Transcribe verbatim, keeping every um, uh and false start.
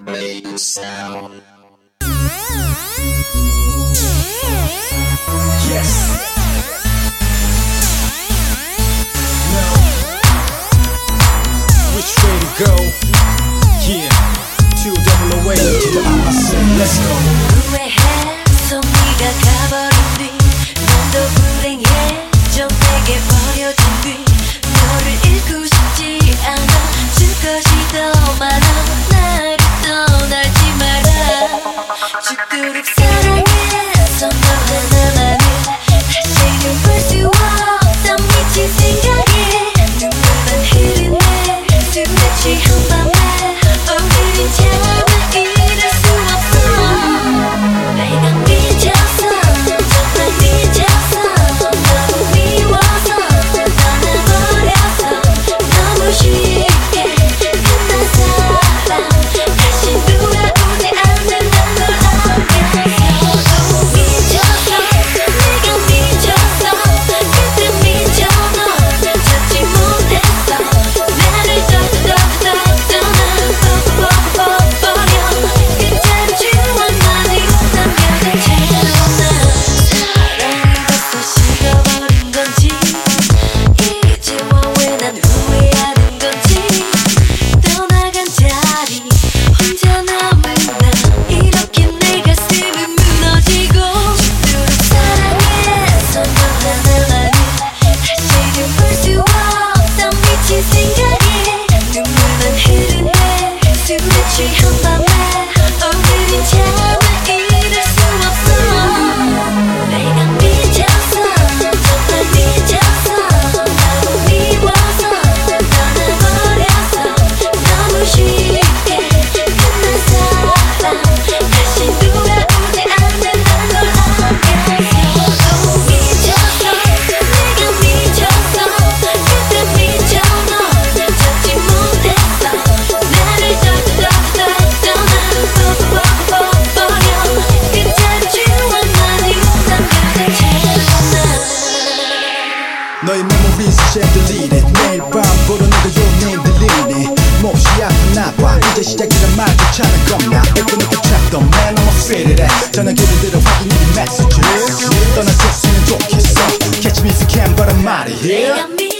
Make it sound. Yes. Now, which way to go? Yeah, two double away to the opposite. Let's go. 후회해서 네가 가버린 뒤 넌 더 불행해져 내게 버려진 뒤 너를 잃고 싶지 않아 줄 것이 더 많아 나를 떠나지 마라 죽도록 사랑해서 너 하나만을 다시는 볼 수 없던 미친 생각에 눈물만 흐르네 술에 취한 밤에 오늘은 잠을 이룰 수 없어 내가 미쳤어 정말 미쳤어 너무 미워서 떠나버렸어 너무 쉽게 끝난 사랑 다시 돌아오지 않는 날 알겠어 너무 미쳤어 내가 미쳤어 그때 미쳐 너 찾지 못했어 나를 떠떠떠떠 떠나버려 그때는 추억만이 남겨둔 채로 나 사랑이 벌써 식어버린 건지 이제와 왜 난 후회하는 건지 떠나간 자리 혼자 남은 나 이렇게 내 가슴은 무너지고 죽도록 사랑해서 너 하나만을 다시는 볼 수 없던 미친 생각에 눈물만 흐르네 술에 취한 밤에 오늘은 잠을 이룰 수 없어 내가 미쳤어 정말 미쳤어 너무 미워서 떠나버렸어 너무 쉽게 끝난 사랑 다시 돌아오지 않는 날 알겠어 너무 미쳤어 내가 미쳤어 그때 미쳐 너 찾지 못했어 나를 떠떠떠떠 떠나버려 그때는 추억만이 남겨둔 채로 나 너의 memories 잘 deleted 매일 밤 보러 네가 your 들리네 몹시 아픈 나봐 이제 시작이란 말조차는 겁나 예쁘게 찾던 man I'm afraid of that 전화기를 들어 확인해 messages 떠나줬으면 좋겠어 Catch me if you can but I'm outta here 내가